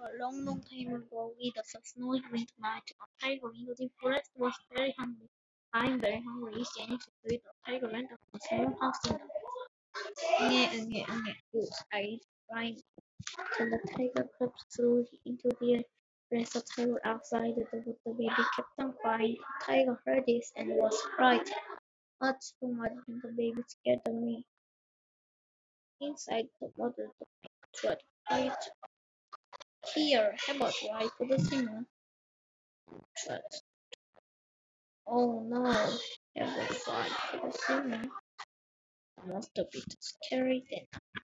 A long, long time ago, it was a snowy winter night. A tiger in the forest was very hungry. I'm very hungry, is there anything to eat? The tiger went up to a small house in the woods. I eat fine. Till the tiger crept slowly into the rest of the tiger outside the door. The baby kept on crying. The tiger heard this and was frightened. What's the matter? The baby scared of me. Inside the mother tried to quiet. Here, how about right to the singer? Tried. Oh no, have a fight for the singer. Must a bit scary then.